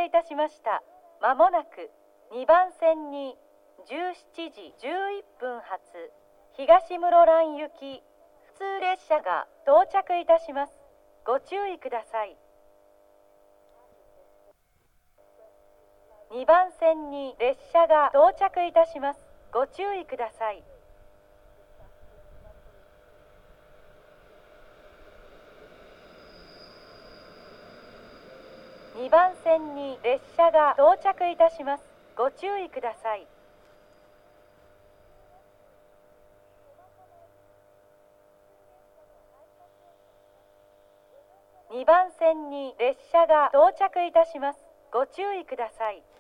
いたしました。まもなく2番線に17時11分発東室蘭行き普通列車が到着いたします。ご注意ください。2番線に列車が到着いたします。ご注意ください。2番線に列車が到着いたします。ご注意ください。2番線に列車が到着いたします。ご注意ください。